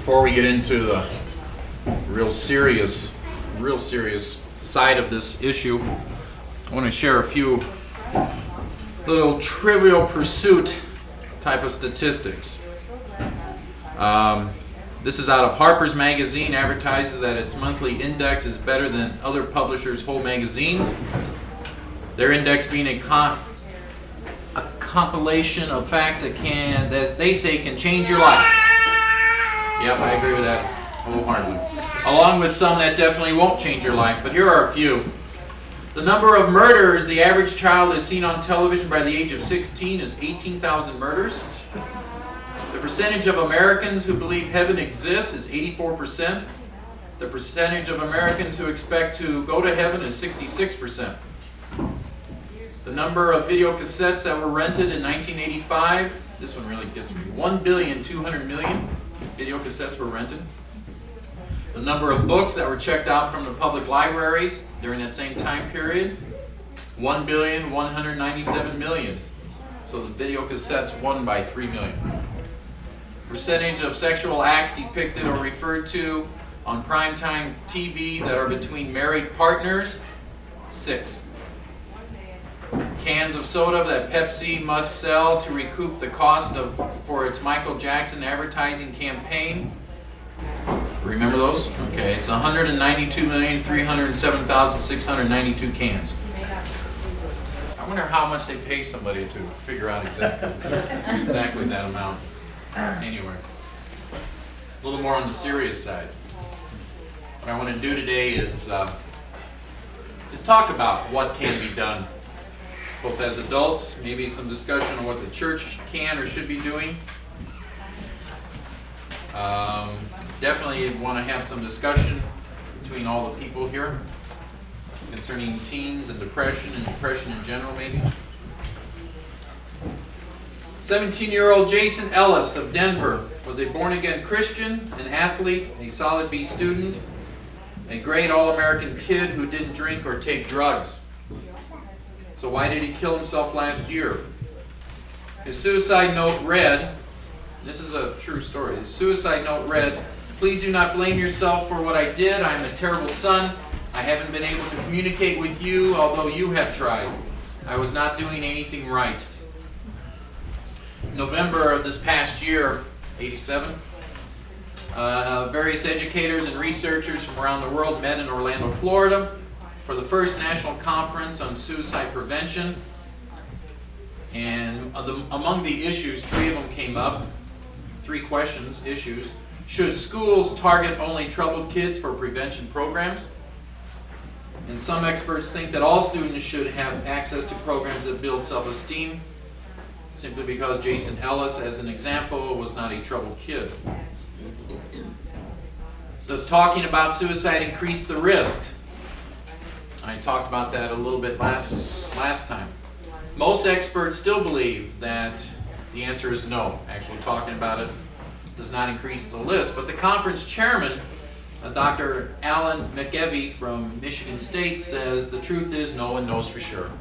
Before we get into the real serious side of this issue, I want to share a few little Trivial Pursuit type of statistics. This is out of Harper's Magazine, advertises that its monthly index is better than other publishers' whole magazines. Their index being a compilation of facts that they say can change your life. Yep, I agree with that wholeheartedly. Along with some that definitely won't change your life, but here are a few. The number of murders the average child is seen on television by the age of 16 is 18,000 murders. The percentage of Americans who believe heaven exists is 84%. The percentage of Americans who expect to go to heaven is 66%. The number of video cassettes that were rented in 1985, this one really gets me, 1,200,000,000 video cassettes were rented. The number of books that were checked out from the public libraries during that same time period, 1,197,000,000. So the video cassettes won by 3 million. Percentage of sexual acts depicted or referred to on primetime TV that are between married partners, 6. Cans of soda that Pepsi must sell to recoup the cost for its Michael Jackson advertising campaign. Remember those? Okay, it's 192,307,692 cans. I wonder how much they pay somebody to figure out exactly that amount. Anyway, a little more on the serious side. What I want to do today is talk about what can be done, both as adults, maybe some discussion on what the church can or should be doing. Definitely want to have some discussion between all the people here concerning teens and depression in general, maybe. 17-year-old Jason Ellis of Denver was a born-again Christian, an athlete, a solid B student, a great all-American kid who didn't drink or take drugs. So why did he kill himself last year? His suicide note read, this is a true story, his suicide note read, "Please do not blame yourself for what I did. I am a terrible son. I haven't been able to communicate with you, although you have tried. I was not doing anything right." November of this past year, 87, various educators and researchers from around the world met in Orlando, Florida for the first national conference on suicide prevention. And among the issues, 3 of them came up. 3 questions, issues. Should schools target only troubled kids for prevention programs? And some experts think that all students should have access to programs that build self-esteem, simply because Jason Ellis, as an example, was not a troubled kid. Does talking about suicide increase the risk? I talked about that a little bit last time. Most experts still believe that the answer is no. Actually talking about it does not increase the risk. But the conference chairman, Dr. Alan McEvey from Michigan State, says the truth is no one knows for sure.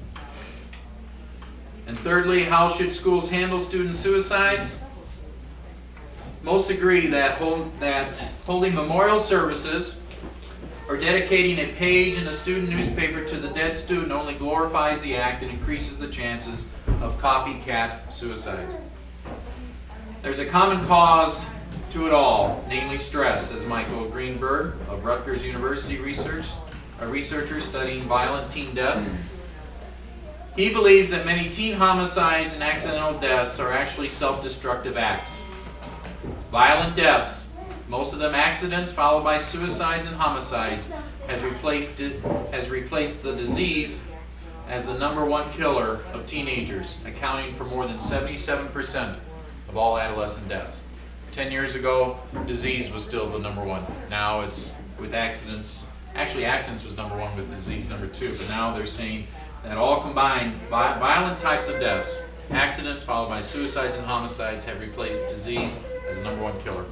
And thirdly, how should schools handle student suicides? Most agree that holding memorial services or dedicating a page in a student newspaper to the dead student only glorifies the act and increases the chances of copycat suicide. There's a common cause to it all, namely stress, says Michael Greenberg of Rutgers University a researcher studying violent teen deaths. He believes that many teen homicides and accidental deaths are actually self-destructive acts. Violent deaths, most of them accidents followed by suicides and homicides, has replaced the disease as the number 1 killer of teenagers, accounting for more than 77% of all adolescent deaths. 10 years ago, disease was still the number 1. Now it's with accidents. Actually, accidents was number 1 with disease number 2, but now they're saying that all combined, violent types of deaths, accidents followed by suicides and homicides, have replaced disease as the number 1 killer,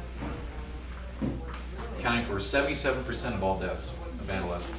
accounting for 77% of all deaths of adolescents.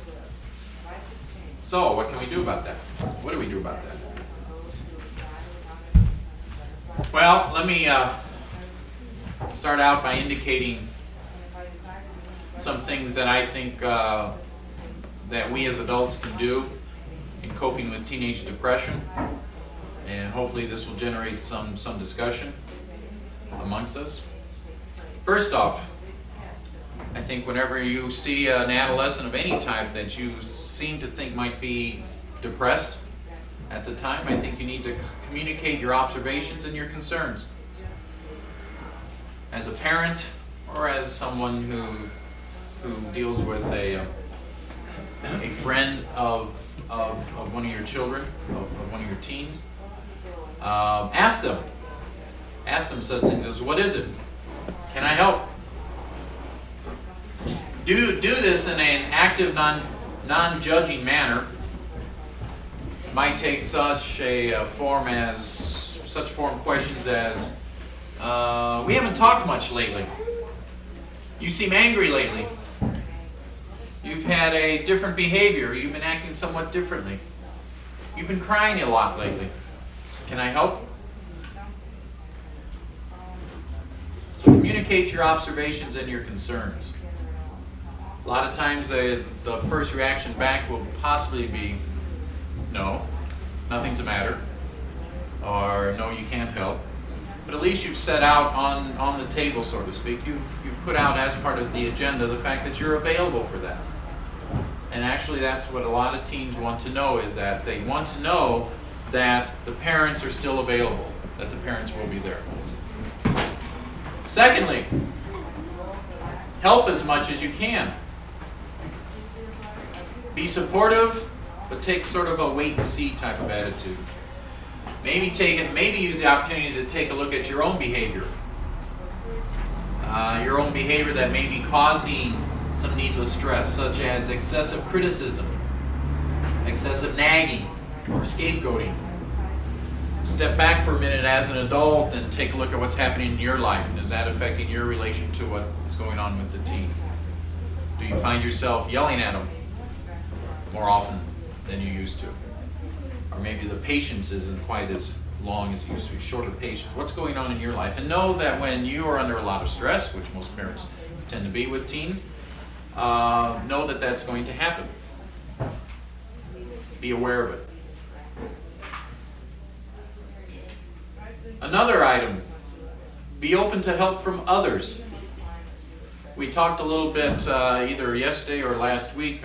So, what can we do about that? What do we do about that? Well, let me start out by indicating some things that I think that we as adults can do in coping with teenage depression, and hopefully this will generate some discussion amongst us. First off, I think whenever you see an adolescent of any type that you seem to think might be depressed at the time, I think you need to communicate your observations and your concerns. As a parent or as someone who deals with a friend of one of your children, of one of your teens, ask them such things as, what is it? Can I help? Do this in an active, non-judging manner. It might take such form questions as, we haven't talked much lately. You seem angry lately. You've had a different behavior. You've been acting somewhat differently. You've been crying a lot lately. Can I help? So communicate your observations and your concerns. A lot of times the first reaction back will possibly be, no, nothing's the matter, or no, you can't help. But at least you've set out on the table, so to speak. You've put out as part of the agenda the fact that you're available for that. And actually that's what a lot of teens want to know, is that they want to know that the parents are still available, that the parents will be there. Secondly, help as much as you can. Be supportive, but take sort of a wait-and-see type of attitude. Maybe use the opportunity to take a look at your own behavior. Your own behavior that may be causing some needless stress, such as excessive criticism, excessive nagging, or scapegoating. Step back for a minute as an adult and take a look at what's happening in your life, and is that affecting your relation to what is going on with the teen? Do you find yourself yelling at them more often than you used to? Or maybe the patience isn't quite as long as it used to be, shorter patience. What's going on in your life? And know that when you are under a lot of stress, which most parents tend to be with teens, know that that's going to happen. Be aware of it. Another item, be open to help from others. We talked a little bit either yesterday or last week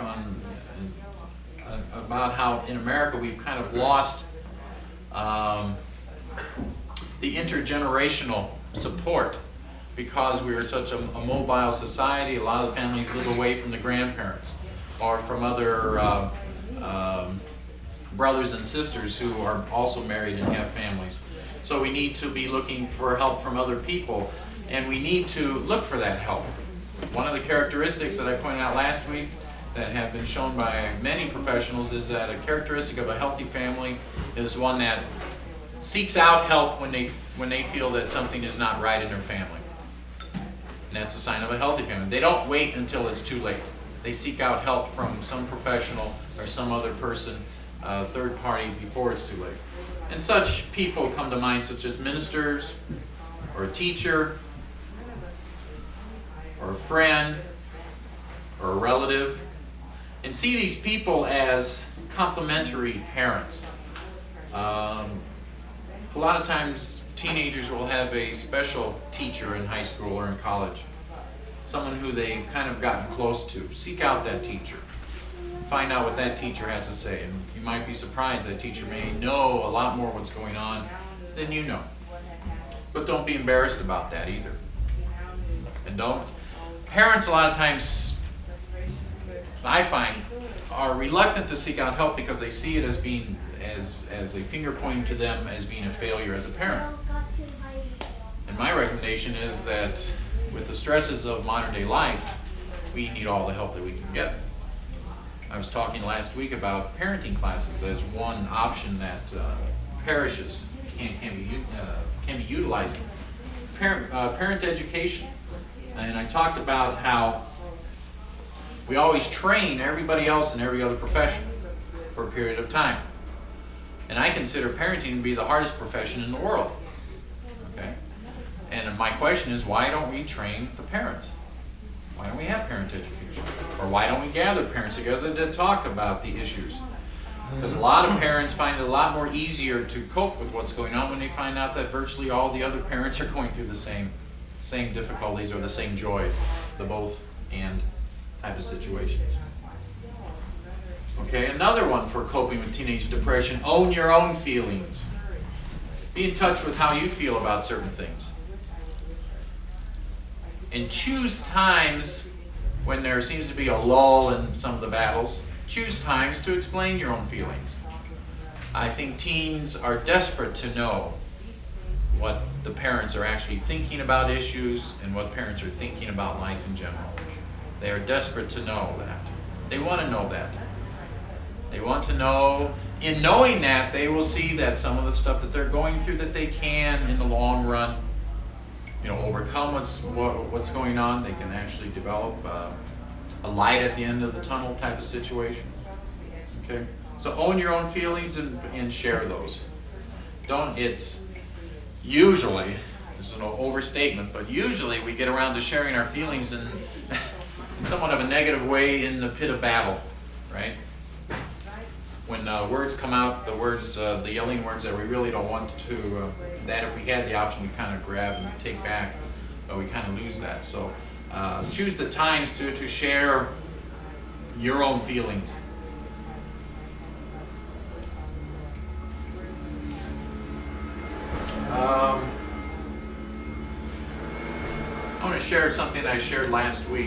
about how in America we've kind of lost the intergenerational support because we are such a mobile society. A lot of the families live away from the grandparents or from other brothers and sisters who are also married and have families. So we need to be looking for help from other people, and we need to look for that help. One of the characteristics that I pointed out last week that have been shown by many professionals is that a characteristic of a healthy family is one that seeks out help when they feel that something is not right in their family. And that's a sign of a healthy family. They don't wait until it's too late. They seek out help from some professional or some other person, third party, before it's too late. And such people come to mind, such as ministers, or a teacher, or a friend, or a relative. And see these people as complementary parents. A lot of times teenagers will have a special teacher in high school or in college. Someone who they've kind of gotten close to. Seek out that teacher. Find out what that teacher has to say. And you might be surprised that teacher may know a lot more what's going on than you know. But don't be embarrassed about that either. And parents a lot of times, I find, are reluctant to seek out help because they see it as being, as a finger pointing to them as being a failure as a parent. And my recommendation is that with the stresses of modern day life, we need all the help that we can get. I was talking last week about parenting classes as one option that parishes can be utilizing. Parent education. And I talked about how we always train everybody else in every other profession for a period of time. And I consider parenting to be the hardest profession in the world. Okay? And my question is, why don't we train the parents? Why don't we have parent education? Or why don't we gather parents together to talk about the issues? Because a lot of parents find it a lot more easier to cope with what's going on when they find out that virtually all the other parents are going through the same difficulties or the same joys, the both and type of situations. Okay, another one for coping with teenage depression: own your own feelings. Be in touch with how you feel about certain things. And choose times when there seems to be a lull in some of the battles. Choose times to explain your own feelings. I think teens are desperate to know what the parents are actually thinking about issues and what parents are thinking about life in general. They are desperate to know that. They want to know that. They want to know, in knowing that, they will see that some of the stuff that they're going through, that they can, in the long run, overcome what's going on. They can actually develop a light at the end of the tunnel type of situation. Okay? So own your own feelings and share those. It's usually, this is an overstatement, but usually we get around to sharing our feelings in somewhat of a negative way in the pit of battle, right? When words come out, the yelling words that we really don't want to, that if we had the option, we kind of grab and we take back, but we kind of lose that. So choose the times to share your own feelings. I want to share something I shared last week.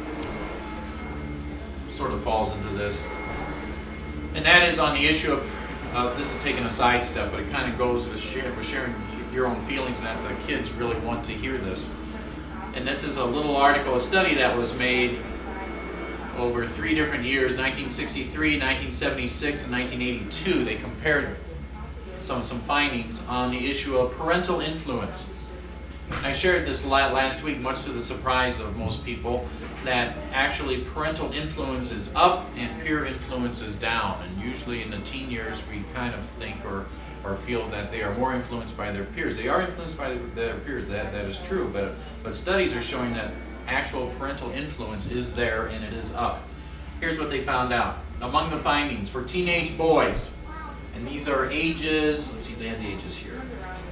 Sort of falls into this. And that is on the issue of this is taking a sidestep, but it kind of goes with sharing your own feelings, and that the kids really want to hear this. And this is a little article, a study that was made over 3 different years, 1963, 1976, and 1982. They compared some findings on the issue of parental influence. And I shared this last week, much to the surprise of most people, that actually parental influence is up and peer influence is down. And usually in the teen years we kind of think or feel that they are more influenced by their peers. They are influenced by their peers, that is true, but studies are showing that actual parental influence is there and it is up. Here's what they found out. Among the findings for teenage boys, and these are ages, let's see if they have the ages here.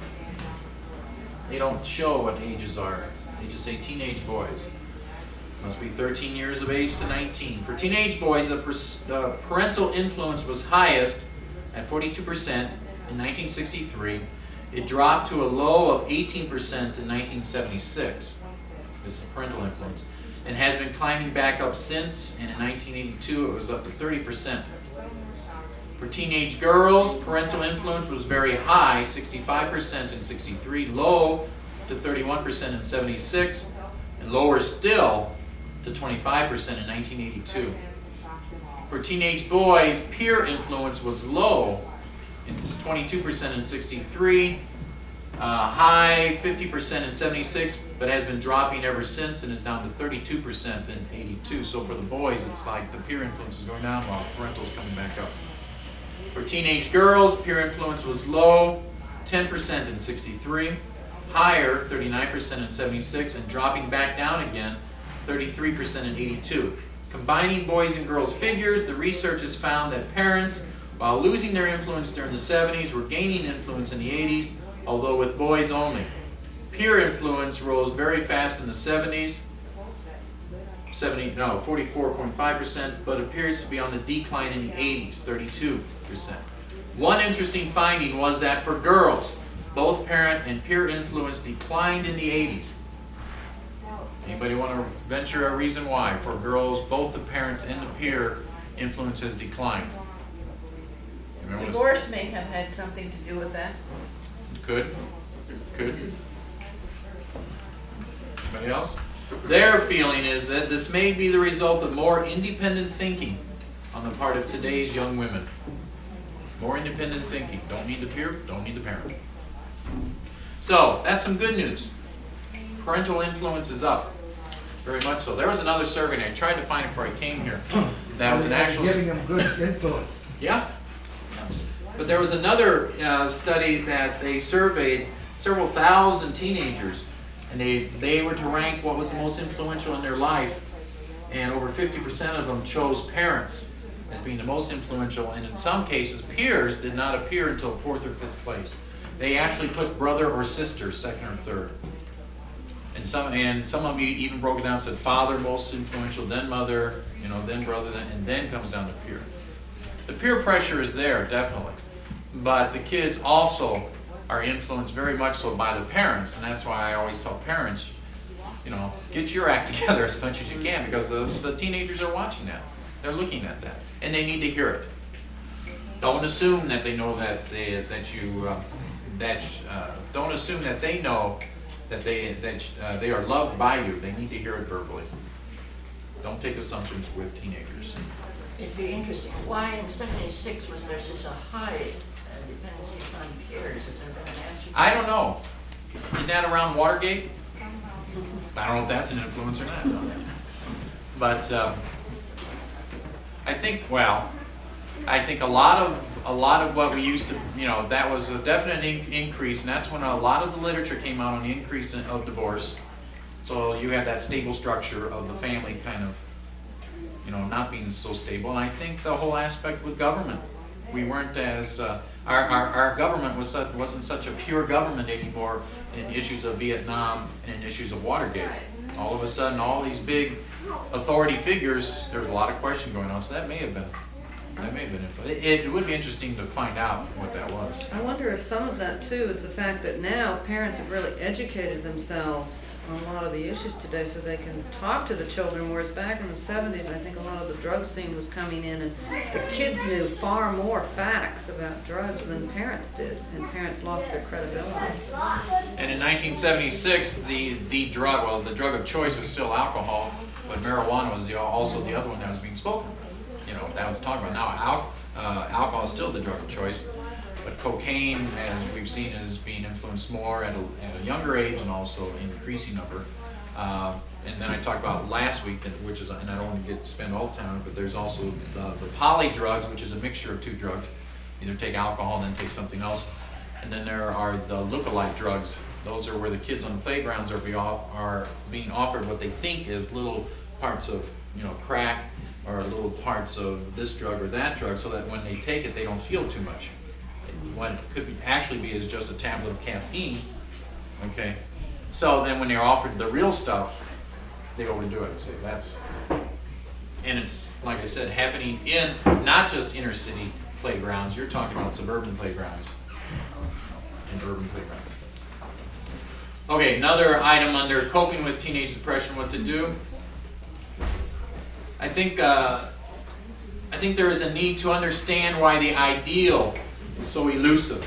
They don't show what ages are. They just say teenage boys. Must be 13 years of age to 19. For teenage boys, the parental influence was highest at 42% in 1963. It dropped to a low of 18% in 1976. This is parental influence. And has been climbing back up since, and in 1982 it was up to 30%. For teenage girls, parental influence was very high, 65% in 63, low to 31% in 76, and lower still to 25% in 1982. For teenage boys, peer influence was low, 22% in 63, high 50% in 76, but has been dropping ever since and is down to 32% in 82. So for the boys, it's like the peer influence is going down while parental is coming back up. For teenage girls, peer influence was low, 10% in 63, higher, 39% in 76, and dropping back down again, 33% in 82. Combining boys and girls figures, the research has found that parents, while losing their influence during the 70s, were gaining influence in the 80s, although with boys only. Peer influence rose very fast in the 70s, 44.5%, but appears to be on the decline in the 80s, 32%. One interesting finding was that for girls, both parent and peer influence declined in the 80s. Anybody want to venture a reason why? For girls, both the parents and the peer influence has declined. Divorce may have had something to do with that. Could. Anybody else? Their feeling is that this may be the result of more independent thinking on the part of today's young women. More independent thinking. Don't need the peer, don't need the parent. So, that's some good news. Parental influence is up. Very much so. There was another survey, and I tried to find it before I came here. That was an actual... Giving them good influence. Yeah. But there was another study that they surveyed several thousand teenagers And they were to rank what was the most influential in their life, and over 50% of them chose parents as being the most influential, and in some cases, peers did not appear until 4th or 5th place. They actually put brother or sister second or third. And some of them even broke it down and said father most influential, then mother, then brother, and then comes down to peer. The peer pressure is there, definitely. But the kids also are influenced very much so by the parents, and that's why I always tell parents, get your act together as much as you can, because the teenagers are watching that. They're looking at that, and they need to hear it. Don't assume that they know don't assume that they know that they are loved by you. They need to hear it verbally. Don't take assumptions with teenagers. It'd be interesting. Why in '76 was there such a high dependency on peers? Is there an answer? I don't know. Isn't that around Watergate? I don't know if that's an influence or not. But I think a lot of what we used to, that was a definite increase, and that's when a lot of the literature came out on the increase of divorce. So you had that stable structure of the family kind of, not being so stable. And I think the whole aspect with government, we weren't as, our government wasn't such a pure government anymore in issues of Vietnam and in issues of Watergate. All of a sudden, all these big authority figures, there's a lot of question going on, so that may have been it would be interesting to find out what that was. I wonder if some of that too is the fact that now parents have really educated themselves on a lot of the issues today so they can talk to the children, whereas back in the 70s I think a lot of the drug scene was coming in and the kids knew far more facts about drugs than parents did, and parents lost their credibility. And in 1976 the drug of choice was still alcohol, but marijuana was also the other one that was being spoken. That was talked about. Now, alcohol is still the drug of choice, but cocaine, as we've seen, is being influenced more at a younger age and also in increasing number. And then I talked about last week, which is, and I don't want to spend all the time on it, but there's also the poly drugs, which is a mixture of two drugs. Either take alcohol and then take something else. And then there are the lookalike drugs. Those are where the kids on the playgrounds are being offered what they think is little parts of crack, or little parts of this drug or that drug, so that when they take it, they don't feel too much. What it could actually be is just a tablet of caffeine, okay? So then when they're offered the real stuff, they overdo it. So and it's, like I said, happening in not just inner city playgrounds, you're talking about suburban playgrounds and urban playgrounds. Okay, another item under coping with teenage depression, what to do. I think there is a need to understand why the ideal is so elusive.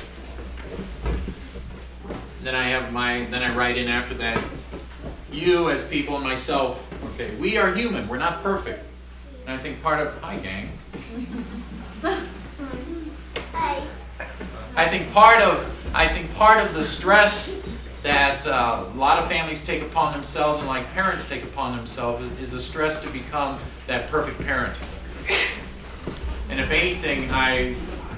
Then I write in after that, you as people and myself, okay, we are human, we're not perfect. And I think hi gang. I think part of the stress that a lot of families take upon themselves, and like parents take upon themselves, is the stress to become that perfect parent. And if anything, I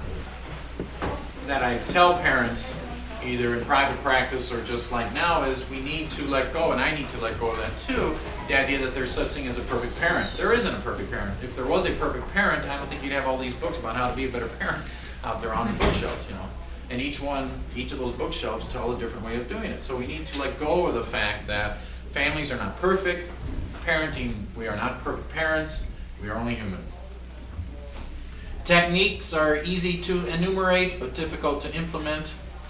tell parents, either in private practice or just like now, is we need to let go, and I need to let go of that too, the idea that there's such thing as a perfect parent. There isn't a perfect parent. If there was a perfect parent, I don't think you'd have all these books about how to be a better parent out there on the bookshelves, And each of those bookshelves tell a different way of doing it. So we need to let go of the fact that families are not perfect. Parenting, we are not perfect parents. We are only human. Techniques are easy to enumerate, but difficult to implement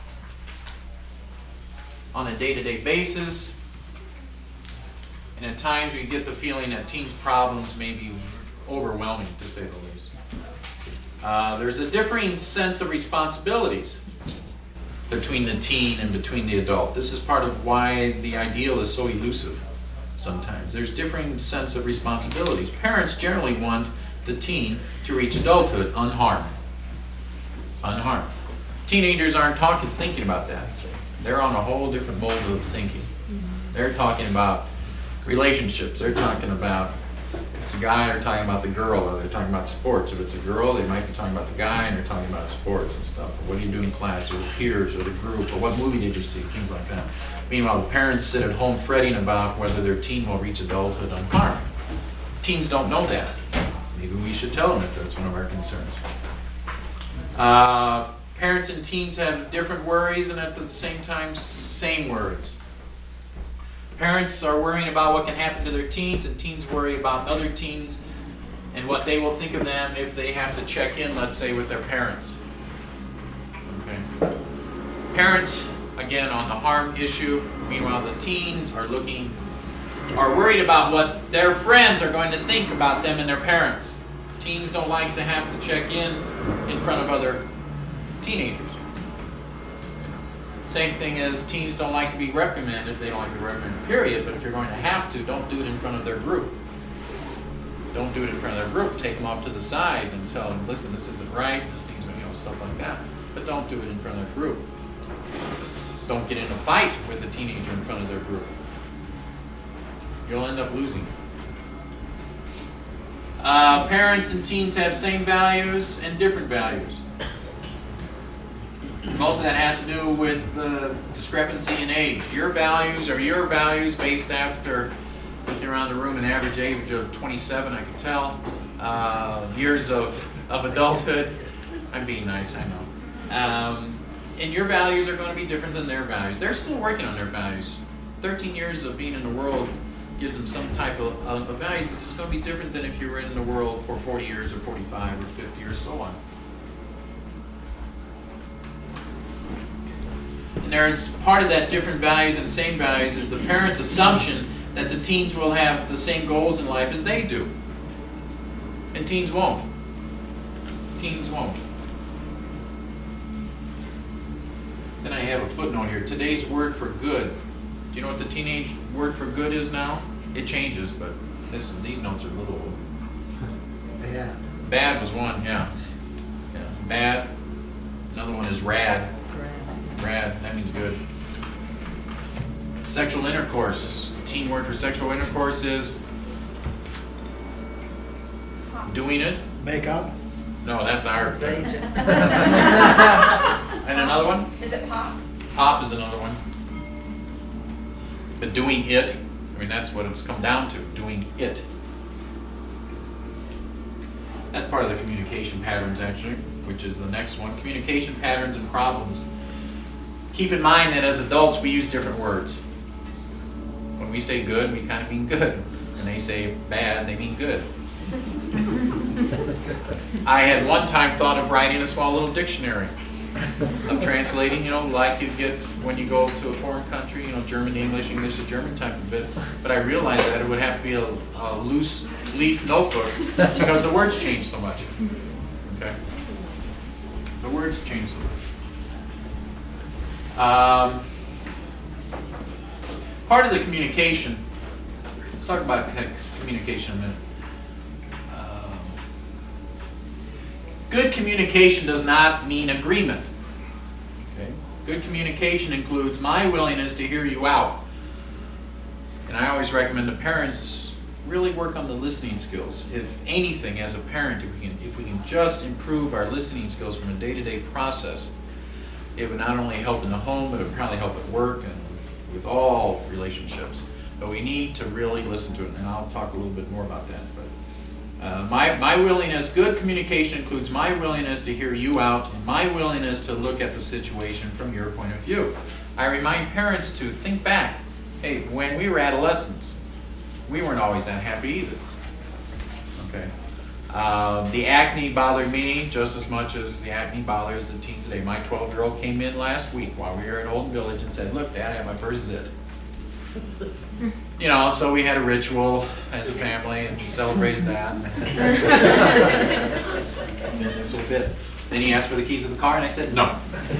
on a day-to-day basis. And at times we get the feeling that teens' problems may be overwhelming, to say the least. There's a differing sense of responsibilities between the teen and between the adult. This is part of why the ideal is so elusive sometimes. There's differing sense of responsibilities. Parents generally want the teen to reach adulthood unharmed. Unharmed. Teenagers aren't thinking about that. They're on a whole different mode of thinking. They're talking about relationships. They're talking about, if it's a guy, they're talking about the girl, or they're talking about sports. If it's a girl, they might be talking about the guy, and they're talking about sports and stuff. Or what do you do in class, or the peers, or the group, or what movie did you see, things like that. Meanwhile, the parents sit at home fretting about whether their teen will reach adulthood unharmed. Teens don't know that. Maybe we should tell them that that's one of our concerns. Parents and teens have different worries and at the same time, same worries. Parents are worrying about what can happen to their teens, and teens worry about other teens and what they will think of them if they have to check in, let's say, with their parents. Okay. Parents, again, on the harm issue. Meanwhile, the teens are worried about what their friends are going to think about them and their parents. Teens don't like to have to check in front of other teenagers. Same thing as teens don't like to be reprimanded. They don't like to be reprimanded, period. But if you're going to have to, don't do it in front of their group. Don't do it in front of their group. Take them off to the side and tell them, listen, this isn't right. This needs to, stuff like that. But don't do it in front of their group. Don't get in a fight with a teenager in front of their group. You'll end up losing. Parents and teens have same values and different values. Most of that has to do with the discrepancy in age. Your values are your values based after looking around the room, an average age of 27, I can tell. Years of adulthood. I'm being nice, I know. And your values are going to be different than their values. They're still working on their values. 13 years of being in the world gives them some type of values, but it's going to be different than if you were in the world for 40 years or 45 or 50 or so on. And there's part of that different values and same values is the parents' assumption that the teens will have the same goals in life as they do. And teens won't. Teens won't. Then I have a footnote here. Today's word for good. Do you know what the teenage word for good is now? It changes, but these notes are a little old. Yeah. Bad was one, yeah. Bad. Another one is rad. Rad, that means good. Sexual intercourse. Teen word for sexual intercourse is doing it. Make up? No, that's our It's thing. aging. And another one? Is it pop? Pop is another one. But doing it, I mean, that's what it's come down to, doing it. That's part of the communication patterns, actually, which is the next one. Communication patterns and problems. Keep in mind that as adults, we use different words. When we say good, we kind of mean good. And they say bad, they mean good. I had one time thought of writing a small little dictionary of translating, like you get when you go to a foreign country, German to English, English to German type of bit. But I realized that it would have to be a loose leaf notebook because the words change so much. Okay? The words change so much. Part of the communication, let's talk about communication a minute. Good communication does not mean agreement. Okay? Good communication includes my willingness to hear you out. And I always recommend the parents really work on the listening skills. If anything, as a parent, if we can just improve our listening skills from a day-to-day process, it would not only help in the home, but it would probably help at work and with all relationships. But we need to really listen to it, and I'll talk a little bit more about that. But my willingness, good communication includes my willingness to hear you out and my willingness to look at the situation from your point of view. I remind parents to think back. Hey, when we were adolescents, we weren't always that happy either. Okay. The acne bothered me just as much as the acne bothers the teens today. My 12-year-old came in last week while we were at Olden Village and said, "Look, Dad, I have my first zit." So we had a ritual as a family and we celebrated that. Then he asked for the keys of the car and I said, no.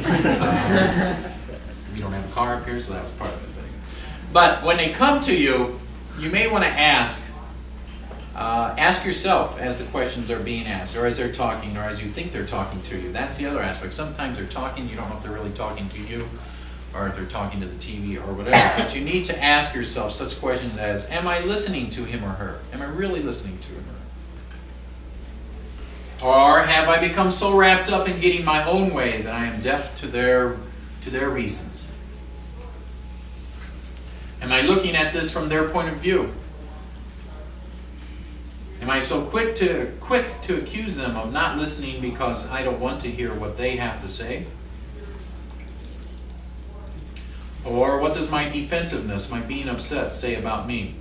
We don't have a car up here, so that was part of it. But when they come to you, you may want to ask yourself as the questions are being asked, or as they're talking, or as you think they're talking to you. That's the other aspect. Sometimes they're talking, you don't know if they're really talking to you, or if they're talking to the TV or whatever. But you need to ask yourself such questions as, am I listening to him or her? Am I really listening to him or her? Or have I become so wrapped up in getting my own way that I am deaf to their reasons? Am I looking at this from their point of view? Am I so quick to accuse them of not listening because I don't want to hear what they have to say? Or what does my defensiveness, my being upset, say about me?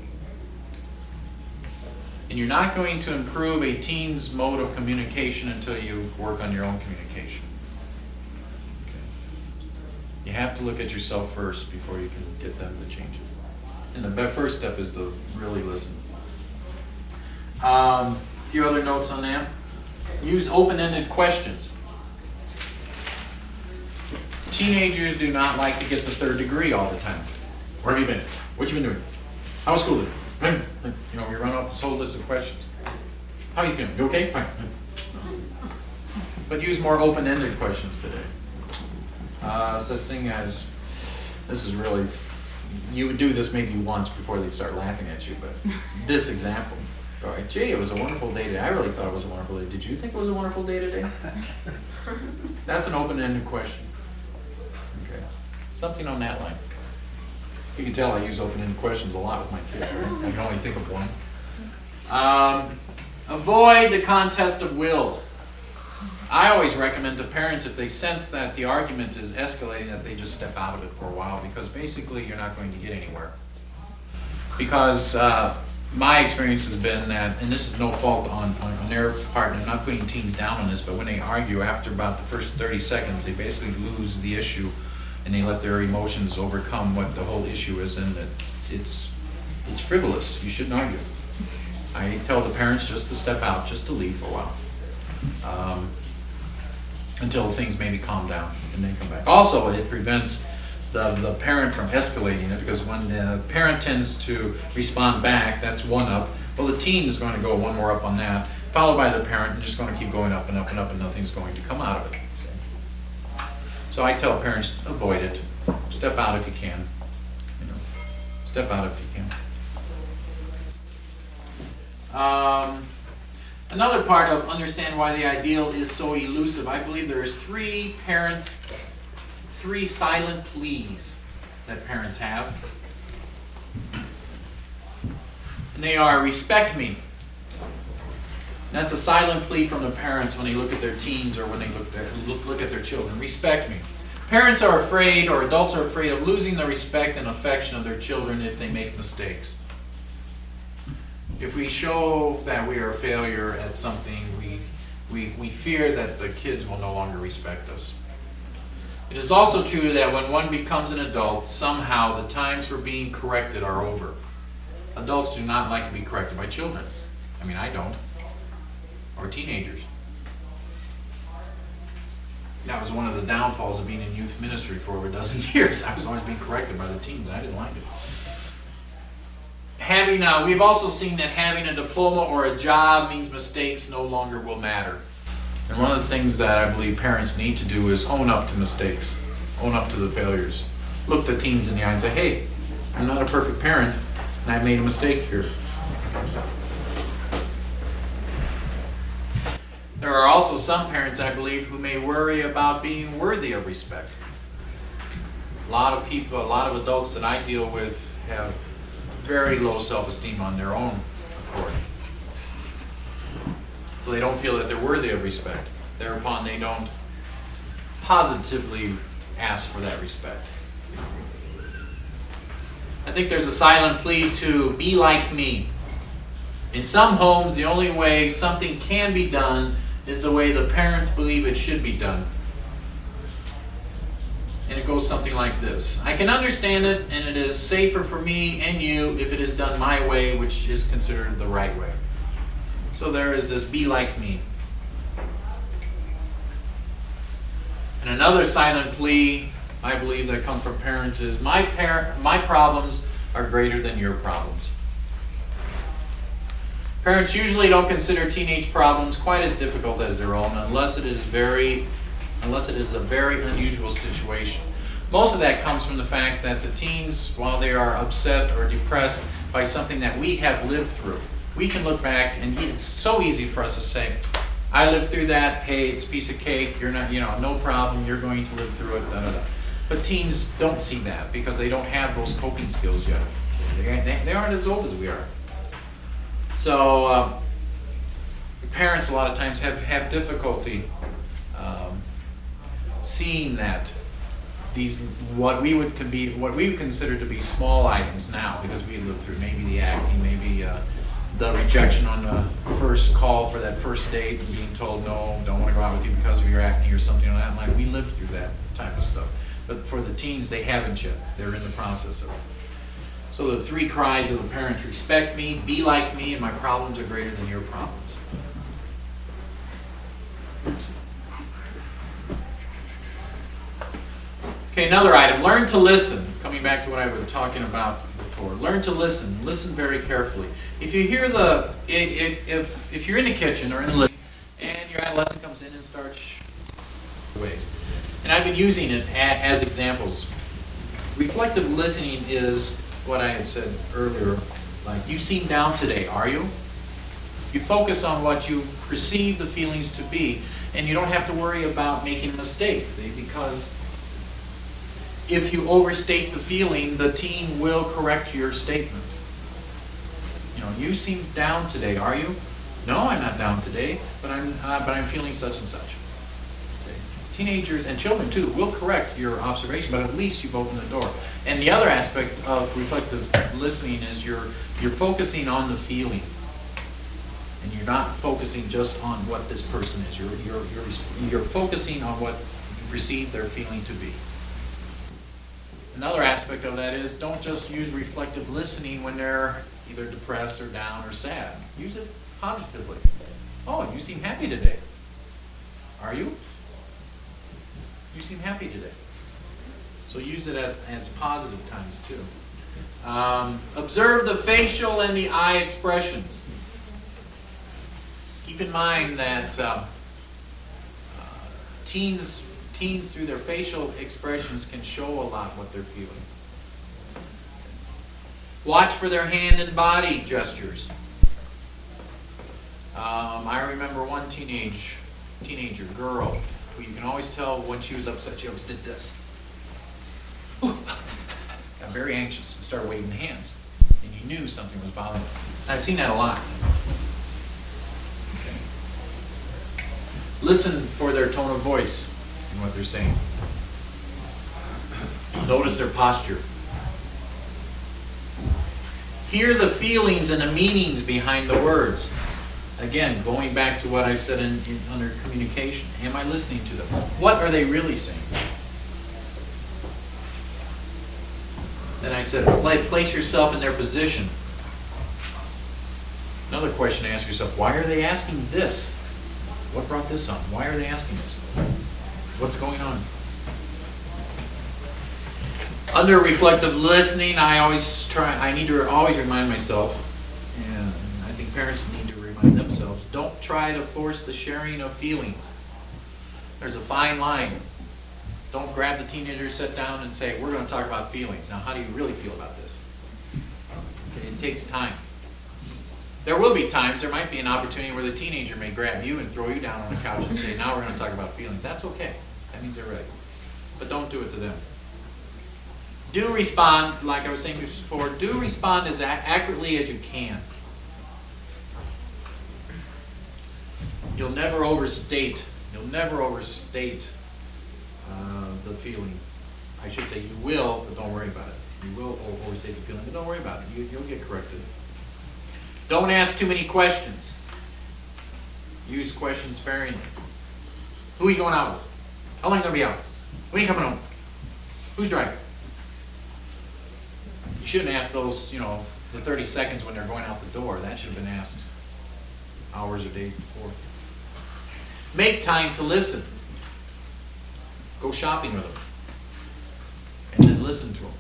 And you're not going to improve a teen's mode of communication until you work on your own communication. Okay. You have to look at yourself first before you can get them to change it. And the first step is to really listen. A few other notes on that. Use open-ended questions. Teenagers do not like to get the third degree all the time. Where have you been? What you been doing? How was school today? You know, we run off this whole list of questions. How are you feeling? You okay? Fine. But use more open-ended questions today. Such thing as, this is really, you would do this maybe once before they'd start laughing at you, but this example. All right, gee, it was a wonderful day today. I really thought it was a wonderful day. Did you think it was a wonderful day today? That's an open-ended question. Okay, something on that line. You can tell I use open-ended questions a lot with my kids, right? I can only think of one. Avoid the contest of wills. I always recommend to parents, if they sense that the argument is escalating, that they just step out of it for a while, because basically you're not going to get anywhere. Because my experience has been that, and this is no fault on their part, and I'm not putting teens down on this, but when they argue after about the first 30 seconds, they basically lose the issue and they let their emotions overcome what the whole issue is, and that it's frivolous. You shouldn't argue. I tell the parents just to step out, just to leave for a while, until things maybe calm down and then come back. Also, it prevents the parent from escalating it, because when the parent tends to respond back, that's one up. Well, the teen is going to go one more up on that, followed by the parent, and just going to keep going up and up and up, and nothing's going to come out of it. So I tell parents, avoid it. Step out if you can. You know, step out if you can. Another part of understand why the ideal is so elusive. I believe there is three silent pleas that parents have. And they are, respect me. That's a silent plea from the parents when they look at their teens or when they look at their children. Respect me. Parents are afraid, or adults are afraid of losing the respect and affection of their children if they make mistakes. If we show that we are a failure at something, we fear that the kids will no longer respect us. It is also true that when one becomes an adult, somehow the times for being corrected are over. Adults do not like to be corrected by children. I mean, I don't. Or teenagers. That was one of the downfalls of being in youth ministry for over a dozen years. I was always being corrected by the teens. I didn't like it. We've also seen that having a diploma or a job means mistakes no longer will matter. And one of the things that I believe parents need to do is own up to mistakes, own up to the failures. Look the teens in the eye and say, hey, I'm not a perfect parent, and I made a mistake here. There are also some parents, I believe, who may worry about being worthy of respect. A lot of people, a lot of adults that I deal with have very low self-esteem on their own accord. So they don't feel that they're worthy of respect. Thereupon, they don't positively ask for that respect. I think there's a silent plea to be like me. In some homes, the only way something can be done is the way the parents believe it should be done. And it goes something like this. I can understand it, and it is safer for me and you if it is done my way, which is considered the right way. So there is this be like me. And another silent plea, I believe, that comes from parents is, my problems are greater than your problems. Parents usually don't consider teenage problems quite as difficult as their own unless it is a very unusual situation. Most of that comes from the fact that the teens, while they are upset or depressed by something that we have lived through, we can look back and it's so easy for us to say, I lived through that, hey, it's a piece of cake, you're not, no problem, you're going to live through it, da da da. But teens don't see that because they don't have those coping skills yet. They aren't as old as we are. So parents a lot of times have difficulty seeing that these what we would consider to be small items now, because we lived through maybe the acne, maybe the rejection on the first call for that first date and being told no, don't want to go out with you because of your acne or something like that. Like, we lived through that type of stuff. But for the teens, they haven't yet. They're in the process of it. So the 3 cries of the parents: respect me, be like me, and my problems are greater than your problems. Okay, another item, learn to listen. Coming back to what I was talking about before. Learn to listen. Listen very carefully. If you hear if you're in the kitchen or in the living and your adolescent comes in and starts ways, and I've been using it as examples. Reflective listening is what I had said earlier. Like, you seem down today, are you? You focus on what you perceive the feelings to be, and you don't have to worry about making mistakes, because if you overstate the feeling, the teen will correct your statement. You know, you seem down today, are you? No, I'm not down today, but I'm feeling such and such. Okay. Teenagers and children too will correct your observation, but at least you've opened the door. And the other aspect of reflective listening is you're focusing on the feeling, and you're not focusing just on what this person is. You're focusing on what you perceive their feeling to be. Another aspect of that is, don't just use reflective listening when they're either depressed or down or sad. Use it positively. Oh, you seem happy today. Are you? You seem happy today. So use it as positive times too. Observe the facial and the eye expressions. Keep in mind that teens through their facial expressions can show a lot what they're feeling. Watch for their hand and body gestures. I remember one teenager girl who you can always tell when she was upset, she always did this. Got very anxious and started waving the hands. And you knew something was bothering her. And I've seen that a lot. Okay. Listen for their tone of voice and what they're saying. Notice their posture. Hear the feelings and the meanings behind the words. Again, going back to what I said under communication. Am I listening to them? What are they really saying? Then I said, place yourself in their position. Another question to ask yourself, why are they asking this? What brought this on? Why are they asking this? What's going on? Under reflective listening, I need to always remind myself, and I think parents need to remind themselves, don't try to force the sharing of feelings. There's a fine line. Don't grab the teenager, sit down and say, we're going to talk about feelings. Now, how do you really feel about this? Okay, it takes time. There will be times, there might be an opportunity where the teenager may grab you and throw you down on the couch and say, now we're going to talk about feelings. That's okay. That means they're ready. But don't do it to them. Do respond, like I was saying before, do respond as accurately as you can. You'll never overstate the feeling. I should say you will, but don't worry about it. You will overstate the feeling, but don't worry about it. You'll get corrected. Don't ask too many questions. Use questions sparingly. Who are you going out with? How long are you going to be out? When are you coming home? Who's driving? You shouldn't ask those, the 30 seconds when they're going out the door. That should have been asked hours or days before. Make time to listen. Go shopping with them. And then listen to them.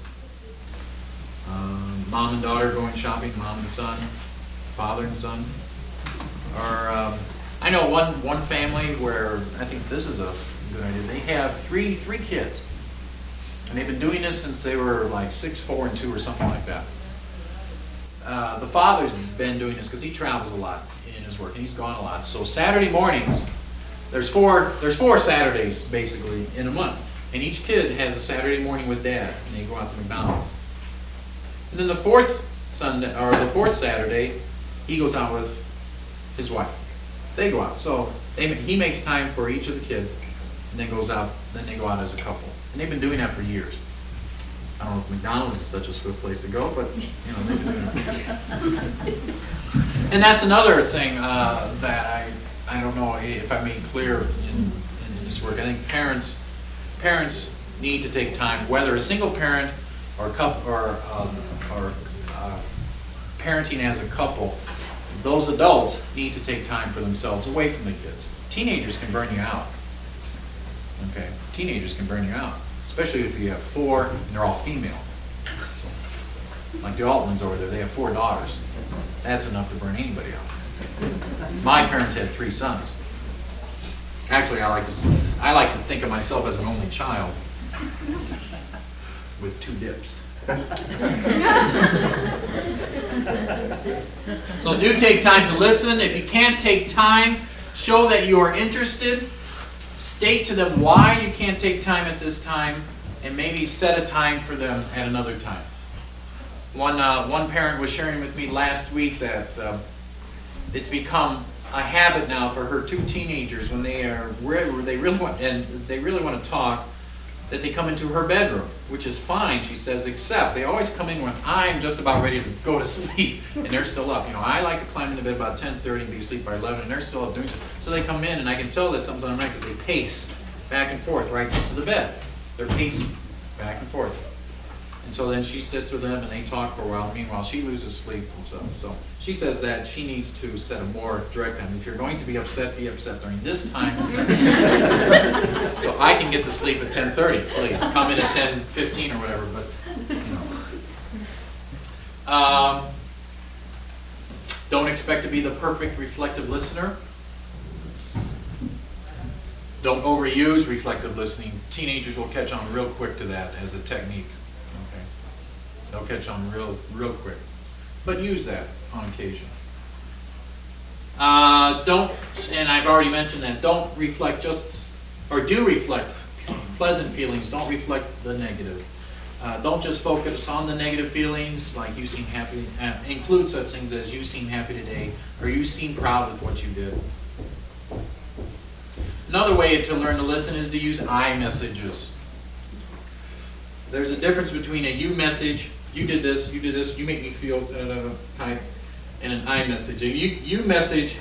Mom and daughter going shopping, mom and son, father and son. Or I know one family where I think this is a good idea. They have three kids. And they've been doing this since they were like 6, 4, and 2 or something like that. The father's been doing this because he travels a lot in his work and he's gone a lot. So Saturday mornings, there's four Saturdays basically in a month. And each kid has a Saturday morning with Dad, and they go out to McDonald's. And then the fourth Saturday, he goes out with his wife. They go out. So he makes time for each of the kids, and then goes out. Then they go out as a couple, and they've been doing that for years. I don't know if McDonald's is such a swift place to go, but they've been doing it. And that's another thing that I don't know if I made clear in this work. I think parents need to take time, whether a single parent or couple or parenting as a couple. Those adults need to take time for themselves away from the kids. Teenagers can burn you out. Okay, teenagers can burn you out, especially if you have 4 and they're all female. Like the Altmans over there, they have 4 daughters. That's enough to burn anybody out. My parents had 3 sons. Actually, I like to think of myself as an only child with 2 dips. So do take time to listen. If you can't take time, show that you are interested. State to them why you can't take time at this time, and maybe set a time for them at another time. One parent was sharing with me last week that it's become a habit now for her 2 teenagers when they really want to talk, that they come into her bedroom, which is fine, she says, except they always come in when I'm just about ready to go to sleep, and they're still up. I like to climb into bed about 10:30 and be asleep by 11, and they're still up doing so. So they come in, and I can tell that something's on their mind because they pace back and forth right next to the bed. They're pacing back and forth. And so then she sits with them, and they talk for a while. Meanwhile, she loses sleep and stuff. So she says that she needs to set a more direct time. If you're going to be upset during this time. So I can get to sleep at 10:30, please. Come in at 10:15 or whatever, but, don't expect to be the perfect reflective listener. Don't overuse reflective listening. Teenagers will catch on real quick to that as a technique. Okay, they'll catch on real quick. But use that on occasion. And I've already mentioned that, don't reflect do reflect pleasant feelings, don't reflect the negative. Don't just focus on the negative feelings, like you seem happy. Include such things as you seem happy today, or you seem proud with what you did. Another way to learn to listen is to use I messages. There's a difference between a you message, you did this, you make me feel type, and an I message. A you message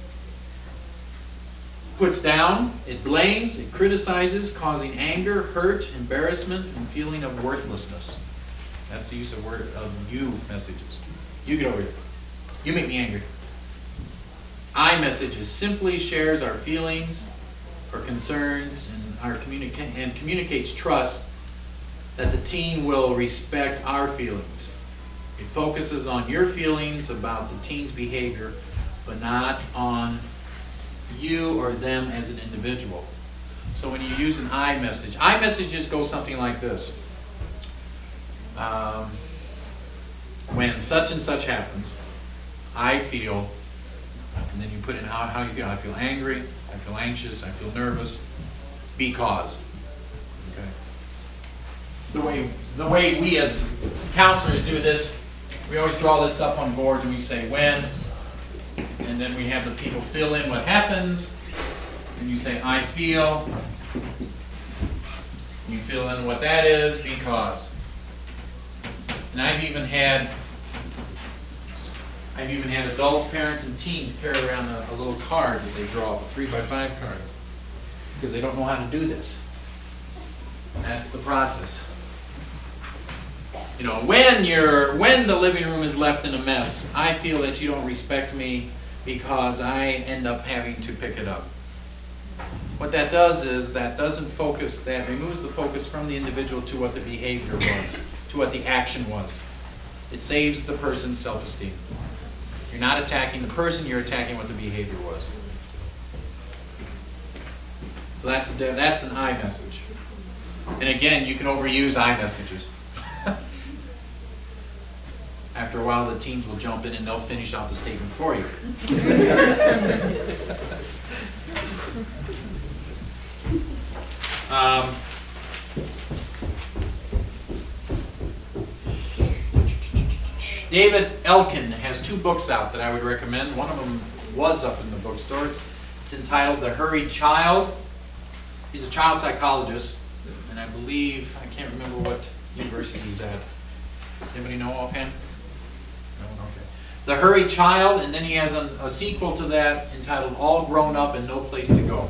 puts down, it blames, it criticizes, causing anger, hurt, embarrassment, and feeling of worthlessness. That's the use of you messages. You get over here. You make me angry. I messages simply shares our feelings or concerns and communicates trust that the teen will respect our feelings. It focuses on your feelings about the teen's behavior, but not on you or them as an individual. So when you use an I messages go something like this. When such and such happens, I feel, and then you put in how you feel. I feel angry, I feel anxious, I feel nervous, because. Okay. The way we as counselors do this, we always draw this up on boards and we say when, and then we have the people fill in what happens, and you say I feel, you fill in what that is, because. And I've even had adults, parents, and teens carry around a little card that they draw, a 3x5 card, because they don't know how to do this. That's the process. When the living room is left in a mess, I feel that you don't respect me because I end up having to pick it up. What that does is that removes the focus from the individual to what the behavior was, to what the action was. It saves the person's self-esteem. You're not attacking the person, you're attacking what the behavior was. So that's an I message. And again, you can overuse I messages. After a while, the teens will jump in and they'll finish out the statement for you. David Elkin has 2 books out that I would recommend. One of them was up in the bookstore. It's entitled The Hurried Child. He's a child psychologist, and I believe, I can't remember what university he's at. Anybody know offhand? No? Okay. The Hurried Child, and then he has a sequel to that entitled All Grown Up and No Place to Go.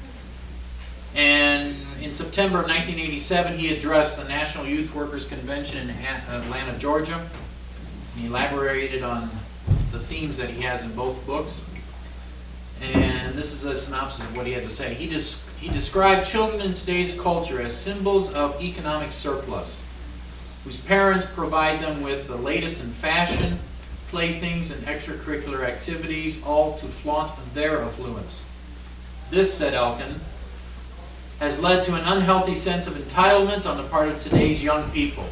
And in September of 1987, he addressed the National Youth Workers Convention in Atlanta, Georgia. And he elaborated on the themes that he has in both books. And this is a synopsis of what he had to say. He described children in today's culture as symbols of economic surplus, whose parents provide them with the latest in fashion, playthings, and extracurricular activities, all to flaunt their affluence. This, said Elkin, has led to an unhealthy sense of entitlement on the part of today's young people.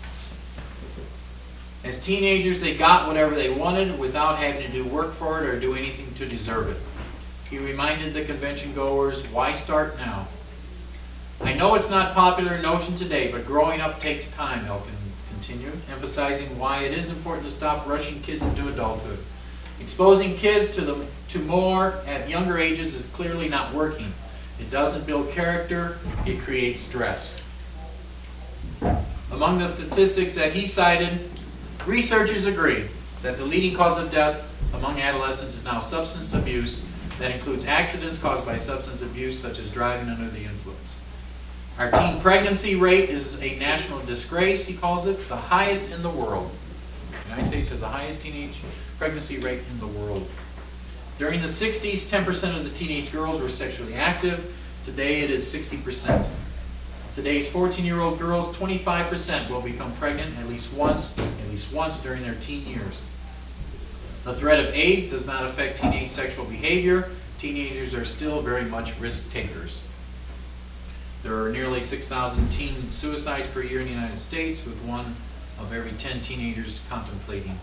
As teenagers, they got whatever they wanted without having to do work for it or do anything to deserve it. He reminded the convention goers, why start now? I know it's not popular notion today, but growing up takes time, Elkin continued, emphasizing why it is important to stop rushing kids into adulthood. Exposing kids to more at younger ages is clearly not working. It doesn't build character, it creates stress. Among the statistics that he cited, researchers agree that the leading cause of death among adolescents is now substance abuse. That includes accidents caused by substance abuse, such as driving under the influence. Our teen pregnancy rate is a national disgrace, he calls it, the highest in the world. The United States has the highest teenage pregnancy rate in the world. During the 60s, 10% of the teenage girls were sexually active. Today it is 60%. Today's 14-year-old girls, 25% will become pregnant at least once during their teen years. The threat of AIDS does not affect teenage sexual behavior. Teenagers are still very much risk takers. There are nearly 6,000 teen suicides per year in the United States, with 1 of every 10 teenagers contemplating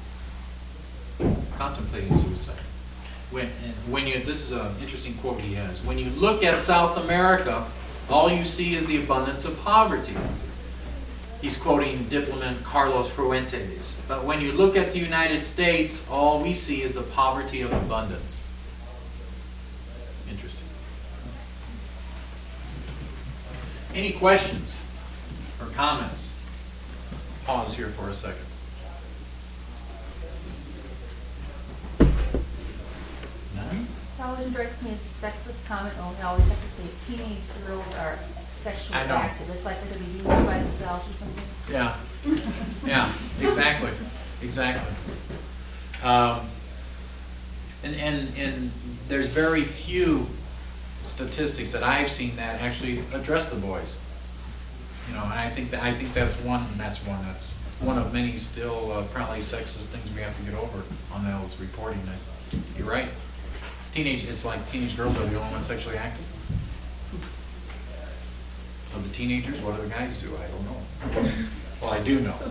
suicide. This is an interesting quote he has. When you look at South America, all you see is the abundance of poverty. He's quoting diplomat Carlos Fuentes. But when you look at the United States, all we see is the poverty of abundance. Interesting. Any questions or comments? Pause here for a second. None? It always strikes me as a sexist comment only. I always have to say teenage girls are sexually I know. active. It's like they're going to be doing it by themselves or something. Yeah, yeah, exactly. And there's very few statistics that I've seen that actually address the boys. You know, and I think that's one of many still probably sexist things we have to get over on those reporting. That you're right. It's like teenage girls are the only ones sexually active. Of the teenagers, what do the guys do? I don't know. Well, I do know.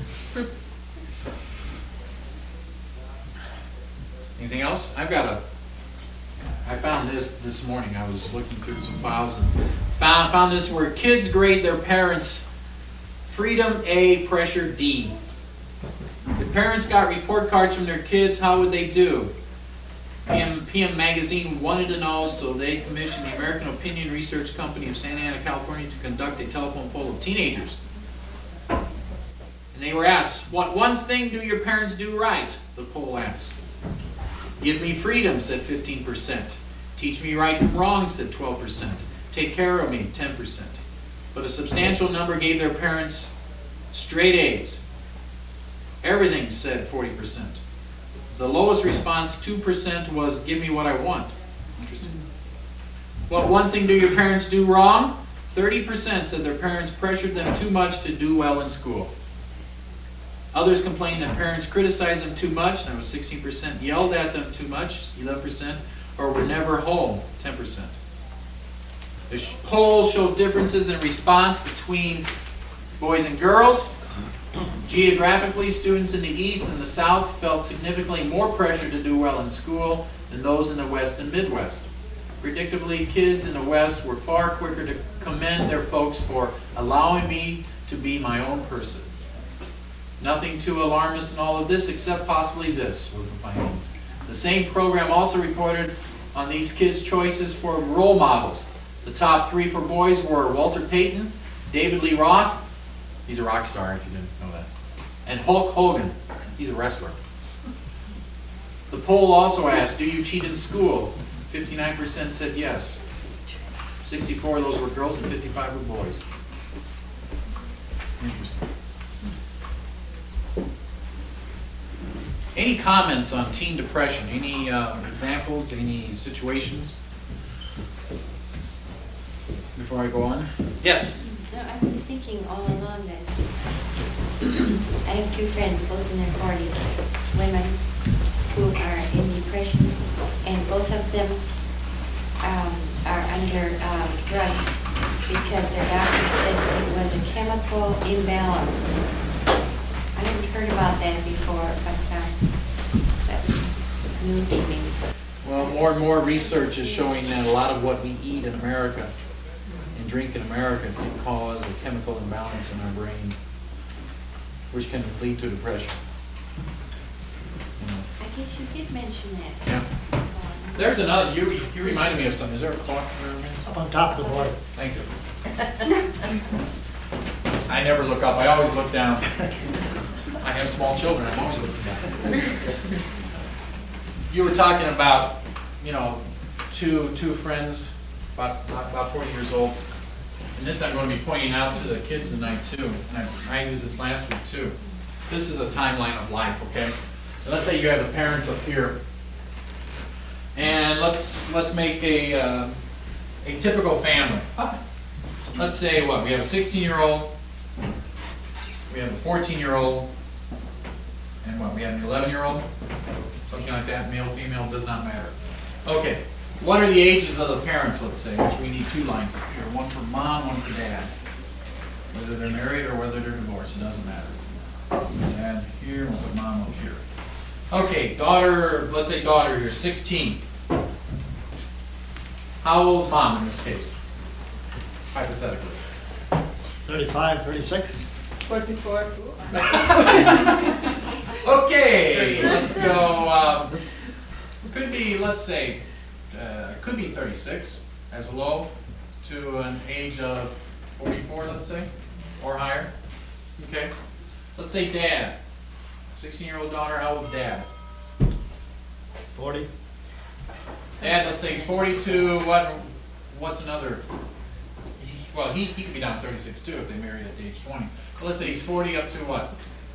Anything else? I found this morning. I was looking through some files and found this where kids grade their parents freedom A, pressure D. If parents got report cards from their kids, how would they do? PM Magazine wanted to know, so they commissioned the American Opinion Research Company of Santa Ana, California to conduct a telephone poll of teenagers. And they were asked, what one thing do your parents do right? The poll asked. Give me freedom, said 15%. Teach me right from wrong, said 12%. Take care of me, 10%. But a substantial number gave their parents straight A's. Everything, said 40%. The lowest response, 2%, was give me what I want. Interesting. What one thing do your parents do wrong? 30% said their parents pressured them too much to do well in school. Others complained that parents criticized them too much, that was 16%, yelled at them too much, 11%, or were never home, 10%. The poll showed differences in response between boys and girls. Geographically, students in the East and the South felt significantly more pressure to do well in school than those in the West and Midwest. Predictably, kids in the West were far quicker to commend their folks for allowing me to be my own person. Nothing too alarmist in all of this, except possibly this, with the findings. The same program also reported on these kids' choices for role models. The top 3 for boys were Walter Payton, David Lee Roth, he's a rock star if you didn't know that, and Hulk Hogan, he's a wrestler. The poll also asked, do you cheat in school? 59% said yes. 64 of those were girls and 55 were boys. Interesting. Any comments on teen depression? Any examples, any situations? Before I go on? Yes? No, I've been thinking all along that I have 2 friends, both in their 40s, women who are in depression, and both of them are under drugs because their doctor said it was a chemical imbalance. I hadn't heard about that before, but that was new to me. Well, more and more research is showing that a lot of what we eat in America and drink in America can cause a chemical imbalance in our brain, which can lead to depression. I guess you did mention that. Yeah. There's another, you reminded me of something. Is there a clock there? Up on top of the board. Thank you. I never look up. I always look down. I have small children. I'm always looking down. You were talking about, two friends, about 40 years old. And this I'm going to be pointing out to the kids tonight too. And I used this last week too. This is a timeline of life, okay? And let's say you have the parents up here. And let's make a typical family. Let's say what? We have a 16-year-old, we have a 14-year-old, and what? We have an 11-year-old? Something like that, male, female, does not matter. Okay, what are the ages of the parents, let's say, which we need 2 lines up here. One for mom, one for dad. Whether they're married or whether they're divorced, it doesn't matter. Dad here, we'll put mom up here. Okay, daughter, let's say daughter here, 16. How old's mom in this case? Hypothetically. 35, 36. 44. Okay, let's go, could be, let's say, could be 36 as a low to an age of 44, let's say, or higher. Okay, let's say dad, 16-year-old daughter, how old's dad? 40. Dad, let's say he's 42, what's another? Well, he could be down 36 too if they married at age 20. But let's say he's 40 up to what?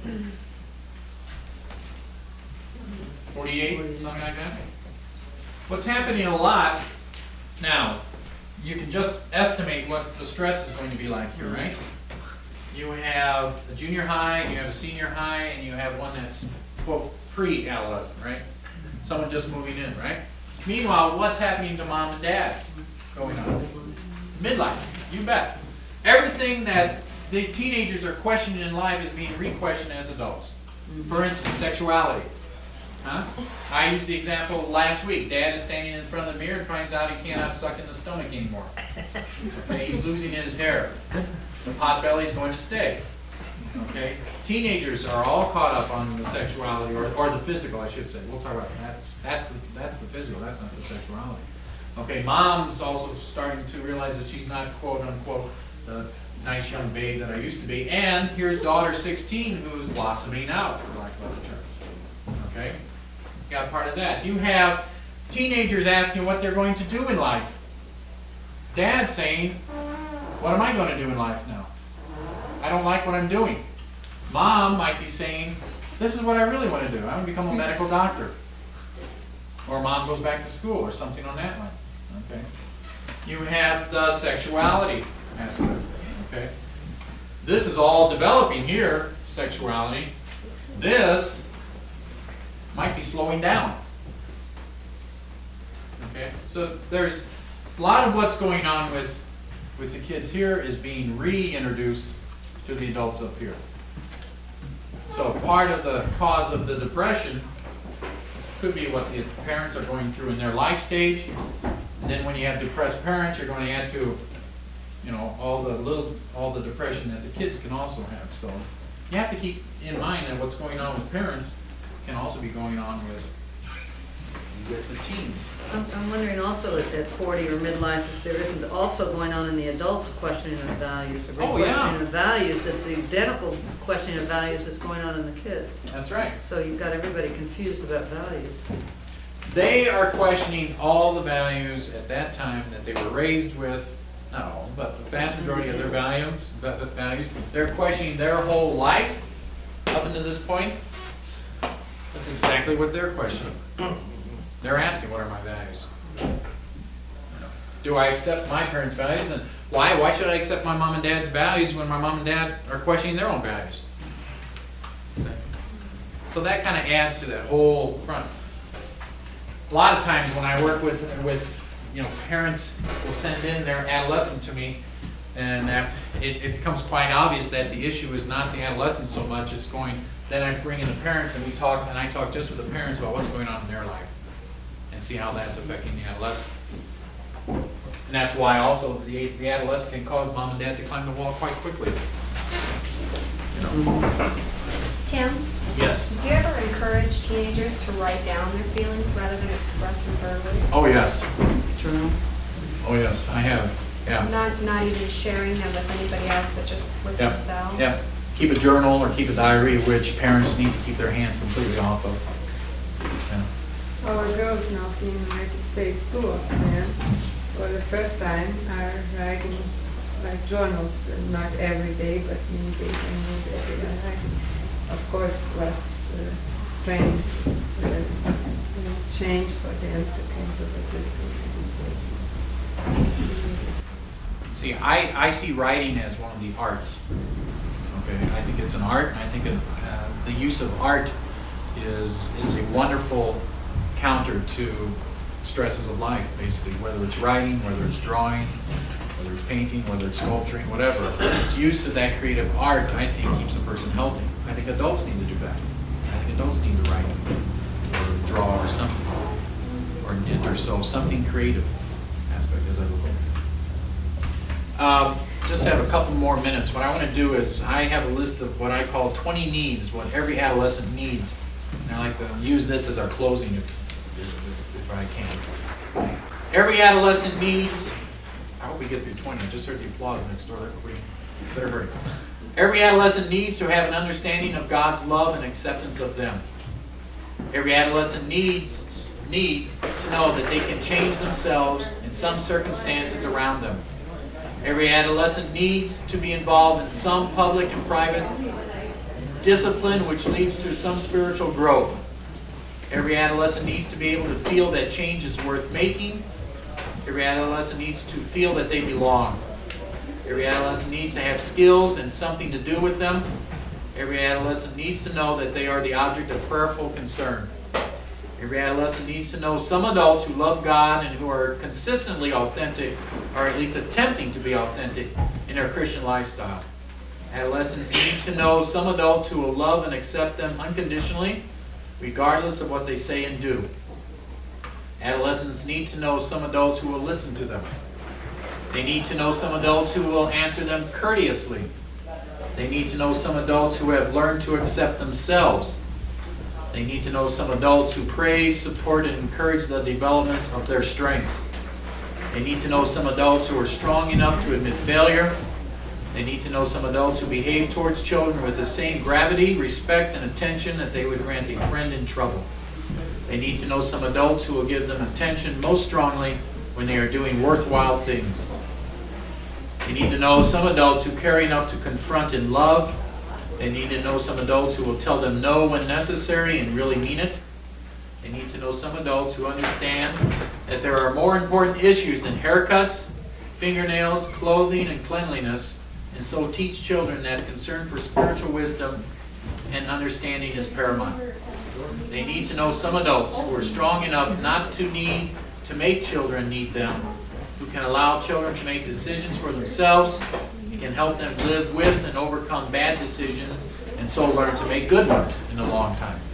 48, something like that? What's happening a lot, now, you can just estimate what the stress is going to be like here, right? You have a junior high, you have a senior high, and you have one that's, quote, pre-adolescent, right? Someone just moving in, right? Meanwhile, what's happening to mom and dad going on? Midlife, you bet. Everything that the teenagers are questioning in life is being re-questioned as adults. For instance, sexuality. I used the example last week. Dad is standing in front of the mirror and finds out he cannot suck in the stomach anymore. Okay, he's losing his hair. The pot belly's going to stay. Okay, teenagers are all caught up on the sexuality or the physical, I should say. We'll talk about that. That's the physical. That's not the sexuality. Okay, mom's also starting to realize that she's not quote unquote the nice young babe that I used to be. And here's daughter 16 who's blossoming out, for lack of a better term. Okay, got part of that. You have teenagers asking what they're going to do in life. Dad saying, what am I going to do in life now? I don't like what I'm doing. Mom might be saying, this is what I really want to do. I want to become a medical doctor. Or mom goes back to school or something on that line. Okay. You have the sexuality aspect. Okay. This is all developing here, sexuality. This might be slowing down. Okay. So there's a lot of what's going on with the kids here is being reintroduced to the adults up here. So part of the cause of the depression could be what the parents are going through in their life stage. And then when you have depressed parents, you're going to add to, all the depression that the kids can also have. So you have to keep in mind that what's going on with parents can also be going on with the teens. I'm wondering also at 40 or midlife, if there isn't also going on in the adults questioning of values, or Oh, yeah. questioning of values, that's the identical questioning of values that's going on in the kids. That's right. So you've got everybody confused about values. They are questioning all the values at that time that they were raised with, not all, but the vast majority of their values. They're questioning their whole life up until this point. That's exactly what they're questioning. They're asking, what are my values? Do I accept my parents' values? And why? Why should I accept my mom and dad's values when my mom and dad are questioning their own values? So that kind of adds to that whole front. A lot of times when I work with parents will send in their adolescent to me, and it becomes quite obvious that the issue is not the adolescent so much. It's going. Then I bring in the parents, and I talk just with the parents about what's going on in their life, and see how that's affecting the adolescent. And that's why also the adolescent can cause mom and dad to climb the wall quite quickly. Tim, Yes. do you ever encourage teenagers to write down their feelings rather than express them verbally? Oh yes. True. Oh yes. I have. Yeah. Not even sharing them with anybody else, but just with Yeah. themselves? Yeah. Keep a journal or keep a diary, which parents need to keep their hands completely off of. Yeah. Our girls now in United States too, and for the first time are writing like journals, not every day, but many days and every day. Of course, was strange change for them to come to the See, I see writing as one of the arts. Okay, I think it's an art, and I think the use of art is a wonderful counter to stresses of life, basically, whether it's writing, whether it's drawing, whether it's painting, whether it's sculpturing, whatever. Its use of that creative art, I think, keeps a person healthy. I think adults need to do that. I think adults need to write or draw or something, or knit or sew, something creative aspect as I look at it. Just have a couple more minutes. What I want to do is I have a list of what I call 20 needs, what every adolescent needs. And I like to use this as our closing if I can. Every adolescent needs, I hope we get through 20. I just heard the applause next door. We better hurry. Every adolescent needs to have an understanding of God's love and acceptance of them. Every adolescent needs to know that they can change themselves in some circumstances around them. Every adolescent needs to be involved in some public and private discipline which leads to some spiritual growth. Every adolescent needs to be able to feel that change is worth making. Every adolescent needs to feel that they belong. Every adolescent needs to have skills and something to do with them. Every adolescent needs to know that they are the object of prayerful concern. Every adolescent needs to know some adults who love God and who are consistently authentic, or at least attempting to be authentic in their Christian lifestyle. Adolescents need to know some adults who will love and accept them unconditionally, regardless of what they say and do. Adolescents need to know some adults who will listen to them. They need to know some adults who will answer them courteously. They need to know some adults who have learned to accept themselves. They need to know some adults who praise, support, and encourage the development of their strengths. They need to know some adults who are strong enough to admit failure. They need to know some adults who behave towards children with the same gravity, respect, and attention that they would grant a friend in trouble. They need to know some adults who will give them attention most strongly when they are doing worthwhile things. They need to know some adults who care enough to confront in love. They need to know some adults who will tell them no when necessary and really mean it. They need to know some adults who understand that there are more important issues than haircuts, fingernails, clothing, and cleanliness, and so teach children that concern for spiritual wisdom and understanding is paramount. They need to know some adults who are strong enough not to need to make children need them, who can allow children to make decisions for themselves, and can help them live with and overcome bad decisions, and so learn to make good ones in the long time.